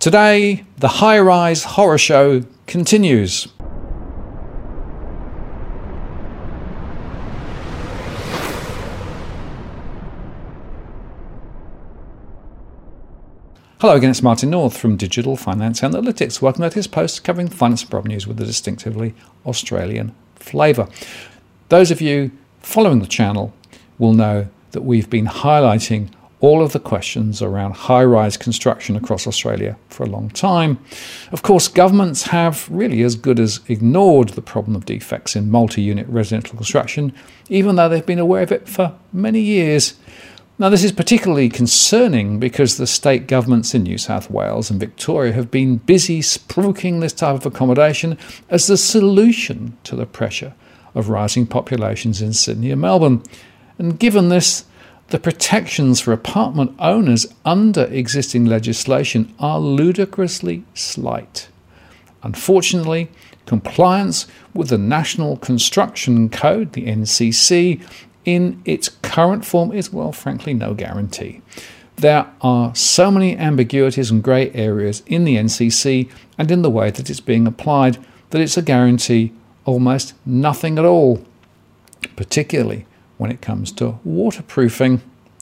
Today, the high-rise horror show continues. Hello again, it's Martin North from Digital Finance Analytics. Welcome to this post covering finance and property news with a distinctively Australian flavour. Those of you following the channel will know that we've been highlighting all of the questions around high-rise construction across Australia for a long time. Of course, governments have really as good as ignored the problem of defects in multi-unit residential construction, even though they've been aware of it for many years. Now, this is particularly concerning because the state governments in New South Wales and Victoria have been busy spruiking this type of accommodation as the solution to the pressure of rising populations in Sydney and Melbourne. And given this, the protections for apartment owners under existing legislation are ludicrously slight. Unfortunately, compliance with the National Construction Code, the NCC, in its current form is, well, frankly, no guarantee. There are so many ambiguities and grey areas in the NCC and in the way that it's being applied that it's a guarantee almost nothing at all, particularly when it comes to waterproofing.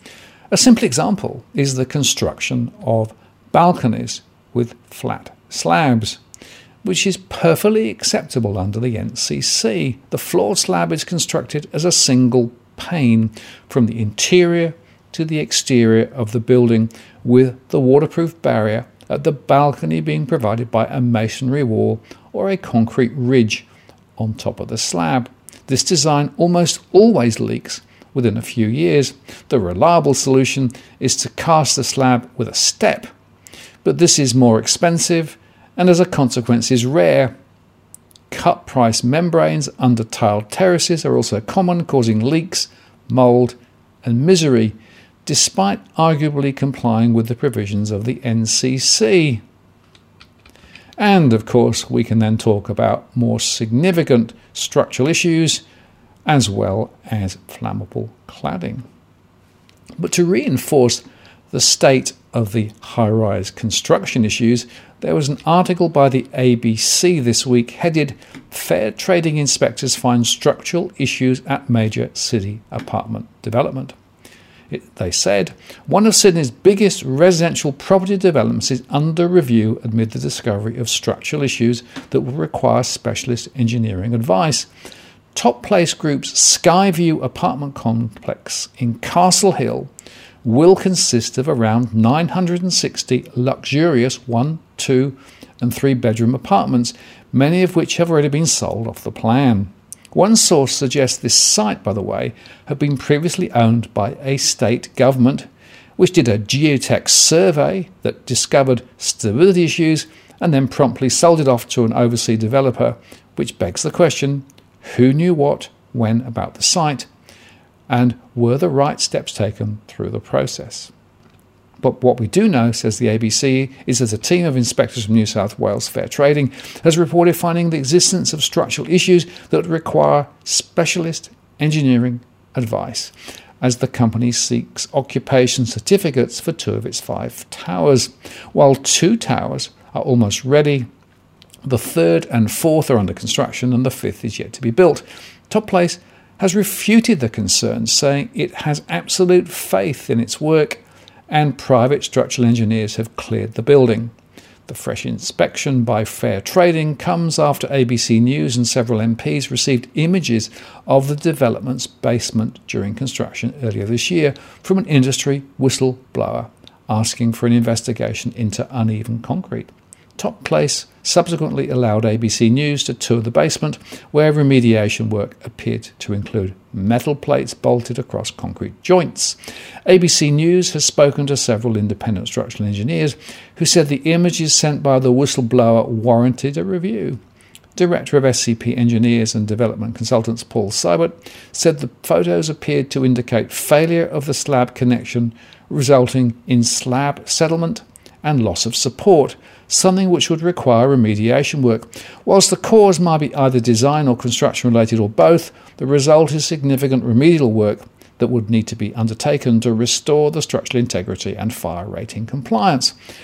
A simple example is the construction of balconies with flat slabs, which is perfectly acceptable under the NCC. The floor slab is constructed as a single pane from the interior to the exterior of the building, with the waterproof barrier at the balcony being provided by a masonry wall or a concrete ridge on top of the slab. This design almost always leaks within a few years. The reliable solution is to cast the slab with a step, but this is more expensive and as a consequence is rare. Cut-price membranes under tiled terraces are also common, causing leaks, mould and misery, despite arguably complying with the provisions of the NCC. And, of course, we can then talk about more significant structural issues as well as flammable cladding. But to reinforce the state of the high-rise construction issues, there was an article by the ABC this week headed "Fair Trading Inspectors Find Structural Issues at Major City Apartment Development." They said, one of Sydney's biggest residential property developments is under review amid the discovery of structural issues that will require specialist engineering advice. Top Place Group's Skyview apartment complex in Castle Hill will consist of around 960 luxurious 1, 2 and 3 bedroom apartments, many of which have already been sold off the plan. One source suggests this site, by the way, had been previously owned by a state government, which did a geotech survey that discovered stability issues and then promptly sold it off to an overseas developer, which begs the question, who knew what, when about the site? And were the right steps taken through the process? But what we do know, says the ABC, is that a team of inspectors from New South Wales Fair Trading has reported finding the existence of structural issues that require specialist engineering advice, as the company seeks occupation certificates for 2 of its 5 towers. While 2 towers are almost ready, the 3rd and 4th are under construction and the 5th is yet to be built. Top Place has refuted the concerns, saying it has absolute faith in its work and private structural engineers have cleared the building. The fresh inspection by Fair Trading comes after ABC News and several MPs received images of the development's basement during construction earlier this year from an industry whistleblower asking for an investigation into uneven concrete. Top Place subsequently allowed ABC News to tour the basement, where remediation work appeared to include metal plates bolted across concrete joints. ABC News has spoken to several independent structural engineers who said the images sent by the whistleblower warranted a review. Director of SCP Engineers and Development Consultants Paul Seibert said the photos appeared to indicate failure of the slab connection, resulting in slab settlement and loss of support, something which would require remediation work. Whilst the cause might be either design or construction related or both, the result is significant remedial work that would need to be undertaken to restore the structural integrity and fire rating compliance.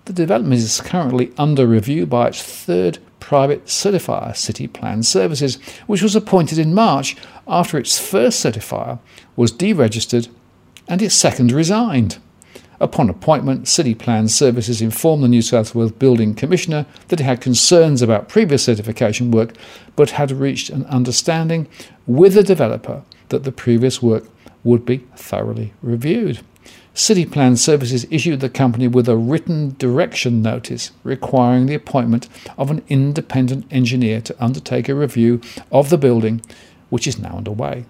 the development is currently under review by its third private certifier, City Plan Services, which was appointed in March after its first certifier was deregistered and its second resigned. Upon appointment, City Plan Services informed the New South Wales Building Commissioner that it had concerns about previous certification work, but had reached an understanding with the developer that the previous work would be thoroughly reviewed. City Plan Services issued the company with a written direction notice requiring the appointment of an independent engineer to undertake a review of the building, which is now underway.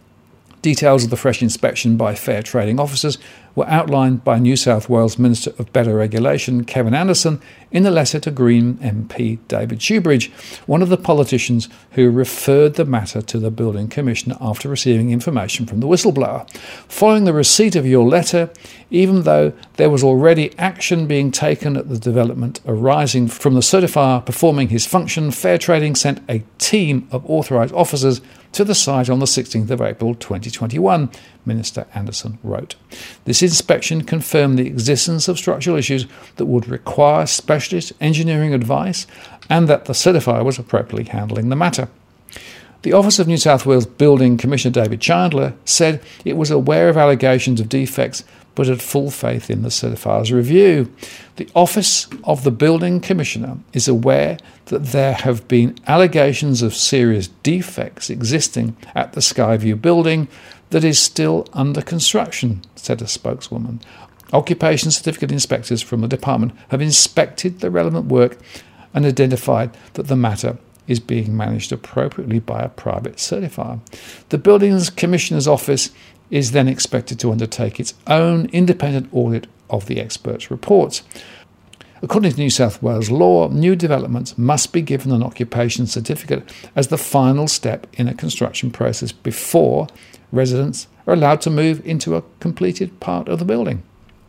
Details of the fresh inspection by fair trading officers were outlined by New South Wales Minister of Better Regulation, Kevin Anderson, in a letter to Green MP David Shoebridge, one of the politicians who referred the matter to the Building Commissioner after receiving information from the whistleblower. Following the receipt of your letter, even though there was already action being taken at the development arising from the certifier performing his function, Fair Trading sent a team of authorised officers to the site on the 16th of April 2021, Minister Anderson wrote. This inspection confirmed the existence of structural issues that would require specialist engineering advice and that the certifier was appropriately handling the matter. The Office of New South Wales Building Commissioner David Chandler said it was aware of allegations of defects but had full faith in the certifier's review. The Office of the Building Commissioner is aware that there have been allegations of serious defects existing at the Skyview building that is still under construction, said a spokeswoman. Occupation certificate inspectors from the department have inspected the relevant work and identified that the matter is being managed appropriately by a private certifier. The Buildings Commissioner's Office is then expected to undertake its own independent audit of the experts' reports. According to New South Wales law, new developments must be given an occupation certificate as the final step in a construction process before residents are allowed to move into a completed part of the building.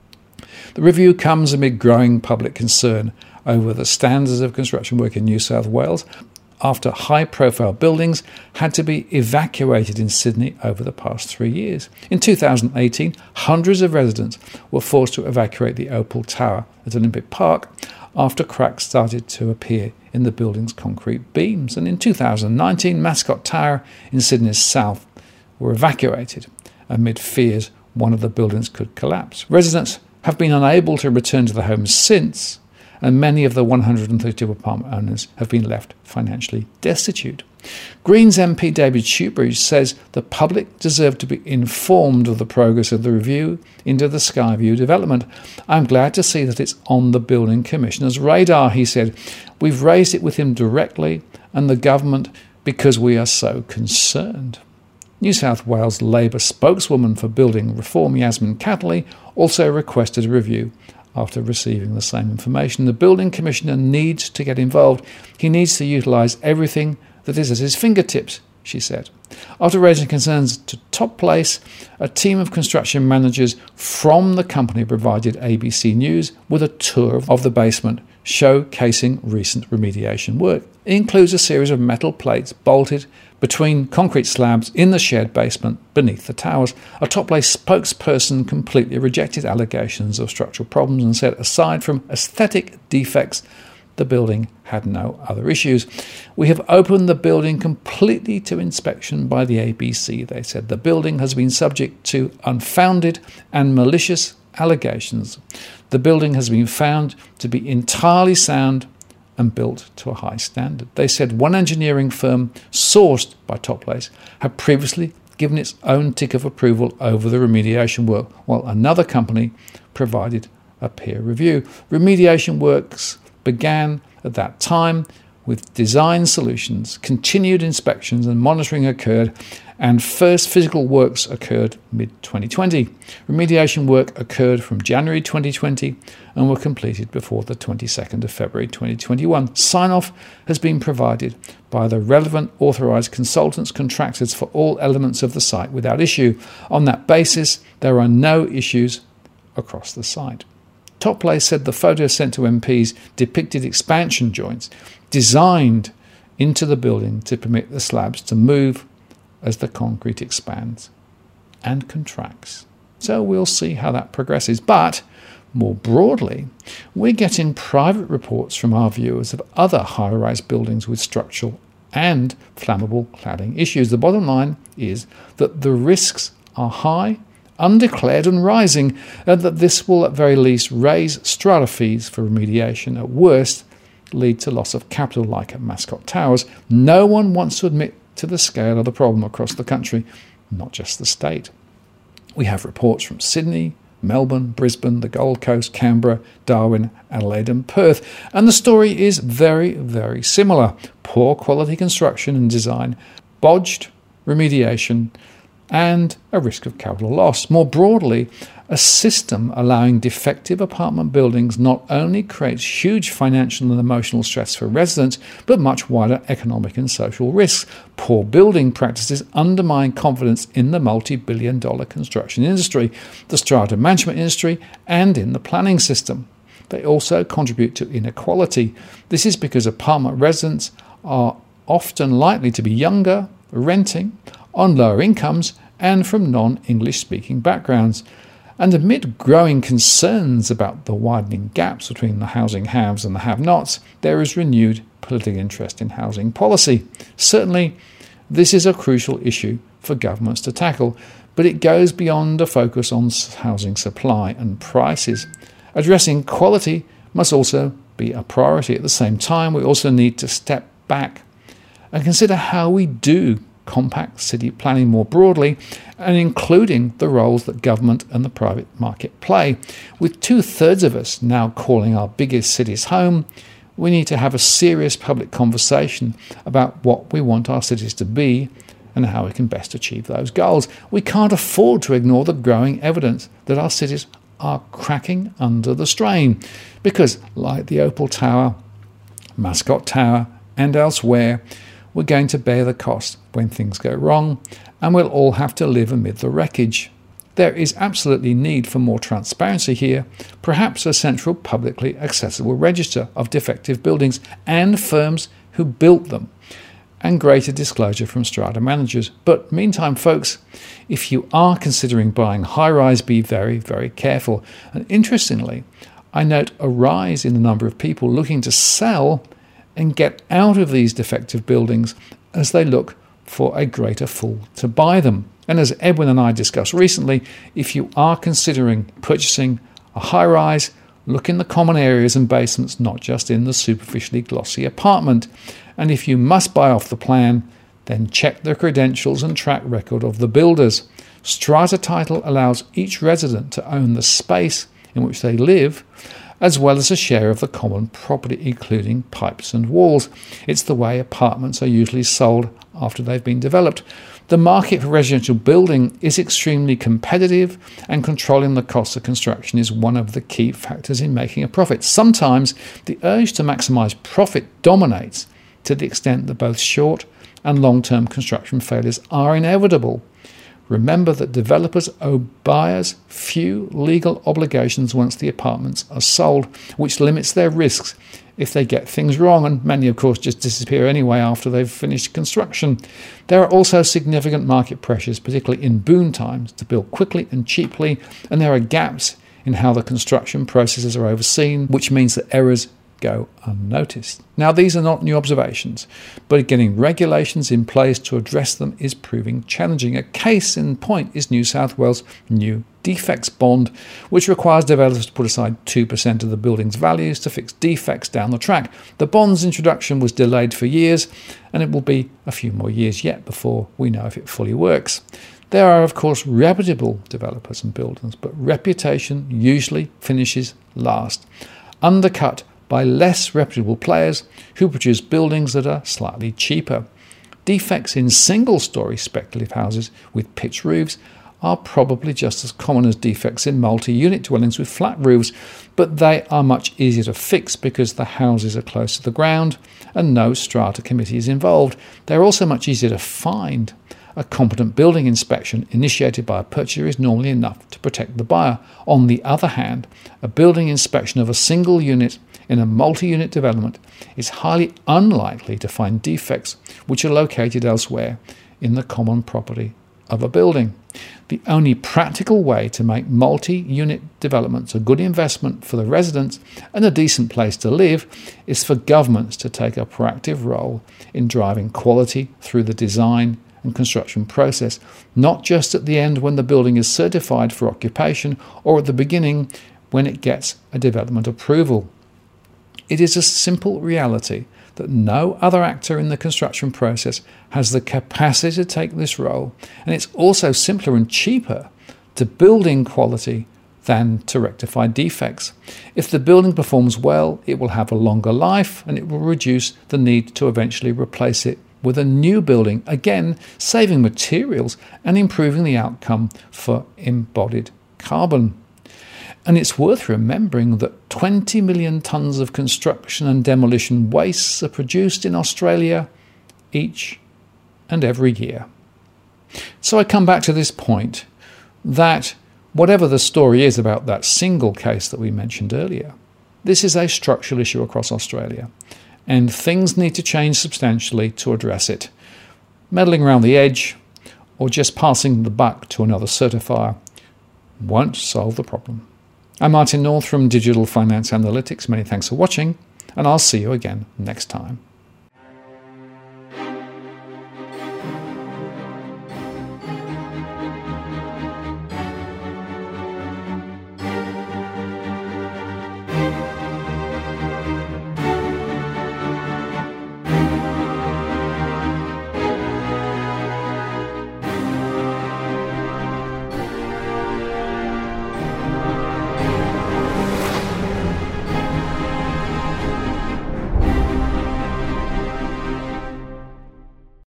The review comes amid growing public concern over the standards of construction work in New South Wales after high-profile buildings had to be evacuated in Sydney over the past 3 years. In 2018, hundreds of residents were forced to evacuate the Opal Tower at Olympic Park after cracks started to appear in the building's concrete beams. And in 2019, Mascot Tower in Sydney's south were evacuated amid fears one of the buildings could collapse. Residents have been unable to return to their homes since, and many of the 132 apartment owners have been left financially destitute. Greens MP David Shoebridge says the public deserve to be informed of the progress of the review into the Skyview development. I'm glad to see that it's on the Building Commissioner's radar, he said. We've raised it with him directly and the government because we are so concerned. New South Wales Labor spokeswoman for building reform, Yasmin Catterley, also requested a review after receiving the same information. The Building Commissioner needs to get involved. He needs to utilise everything that is at his fingertips, she said. After raising concerns to Top Place, a team of construction managers from the company provided ABC News with a tour of the basement, showcasing recent remediation work. It includes a series of metal plates bolted between concrete slabs in the shared basement beneath the towers. A Top Place spokesperson completely rejected allegations of structural problems and said aside from aesthetic defects, the building had no other issues. We have opened the building completely to inspection by the ABC, they said. The building has been subject to unfounded and malicious allegations. The building has been found to be entirely sound and built to a high standard. They said one engineering firm sourced by Top Place had previously given its own tick of approval over the remediation work, while another company provided a peer review. Remediation works began at that time with design solutions, continued inspections and monitoring occurred, and first physical works occurred mid-2020. Remediation work occurred from January 2020 and were completed before the 22nd of February 2021. Sign-off has been provided by the relevant authorised consultants contractors for all elements of the site without issue. On that basis, there are no issues across the site. Top Place said the photos sent to MPs depicted expansion joints designed into the building to permit the slabs to move as the concrete expands and contracts. So we'll see how that progresses. But More broadly, we're getting private reports from our viewers of other high-rise buildings with structural and flammable cladding issues. The bottom line is that the risks are high, undeclared and rising, and that this will at very least raise strata fees for remediation. At worst, lead to loss of capital like at Mascot Towers. No one wants to admit to the scale of the problem across the country, not just the state. We have reports from Sydney, Melbourne, Brisbane, the Gold Coast, Canberra, Darwin, Adelaide and Perth. And the story is very, very similar. Poor quality construction and design, bodged remediation, and a risk of capital loss. More broadly, a system allowing defective apartment buildings not only creates huge financial and emotional stress for residents, but much wider economic and social risks. Poor building practices undermine confidence in the multi-billion-dollar construction industry, the strata management industry, and in the planning system. They also contribute to inequality. This is because apartment residents are often likely to be younger, renting, on lower incomes, and from non-English speaking backgrounds. And amid growing concerns about the widening gaps between the housing haves and the have-nots, there is renewed political interest in housing policy. Certainly, this is a crucial issue for governments to tackle, but it goes beyond a focus on housing supply and prices. Addressing quality must also be a priority. At the same time, we also need to step back and consider how we do compact city planning more broadly, and including the roles that government and the private market play. With 2/3 of us now calling our biggest cities home, we need to have a serious public conversation about what we want our cities to be and how we can best achieve those goals. We can't afford to ignore the growing evidence that our cities are cracking under the strain, because like the Opal Tower, Mascot Tower and elsewhere, we're going to bear the cost when things go wrong, and we'll all have to live amid the wreckage. There is absolutely need for more transparency here, perhaps a central publicly accessible register of defective buildings and firms who built them, and greater disclosure from strata managers. But meantime, folks, if you are considering buying high-rise, be very, very careful. And interestingly, I note a rise in the number of people looking to sell and get out of these defective buildings as they look for a greater fool to buy them. And as Edwin and I discussed recently, if you are considering purchasing a high-rise, look in the common areas and basements, not just in the superficially glossy apartment. And if you must buy off the plan, then check the credentials and track record of the builders. Strata title allows each resident to own the space in which they live, as well as a share of the common property, including pipes and walls. It's the way apartments are usually sold after they've been developed. The market for residential building is extremely competitive, and controlling the cost of construction is one of the key factors in making a profit. Sometimes the urge to maximise profit dominates to the extent that both short and long-term construction failures are inevitable. Remember that developers owe buyers few legal obligations once the apartments are sold, which limits their risks if they get things wrong, and many, of course, just disappear anyway after they've finished construction. There are also significant market pressures, particularly in boom times, to build quickly and cheaply, and there are gaps in how the construction processes are overseen, which means that errors go unnoticed. Now, these are not new observations, but getting regulations in place to address them is proving challenging. A case in point is New South Wales' new defects bond, which requires developers to put aside 2% of the building's values to fix defects down the track. The bond's introduction was delayed for years, and it will be a few more years yet before we know if it fully works. There are, of course, reputable developers and builders, but reputation usually finishes last, undercut by less reputable players who produce buildings that are slightly cheaper. Defects in single-storey speculative houses with pitched roofs are probably just as common as defects in multi-unit dwellings with flat roofs, but they are much easier to fix because the houses are close to the ground and no strata committee is involved. They're also much easier to find. A competent building inspection initiated by a purchaser is normally enough to protect the buyer. On the other hand, a building inspection of a single unit in a multi-unit development is highly unlikely to find defects which are located elsewhere in the common property of a building. The only practical way to make multi-unit developments a good investment for the residents and a decent place to live is for governments to take a proactive role in driving quality through the design and construction process, not just at the end when the building is certified for occupation or at the beginning when it gets a development approval. It is a simple reality that no other actor in the construction process has the capacity to take this role, and it's also simpler and cheaper to build in quality than to rectify defects. If the building performs well, it will have a longer life and it will reduce the need to eventually replace it with a new building, again saving materials and improving the outcome for embodied carbon. And it's worth remembering that 20 million tonnes of construction and demolition wastes are produced in Australia each and every year. So I come back to this point that whatever the story is about that single case that we mentioned earlier, this is a structural issue across Australia, and things need to change substantially to address it. Meddling around the edge or just passing the buck to another certifier won't solve the problem. I'm Martin North from Digital Finance Analytics. Many thanks for watching, and I'll see you again next time.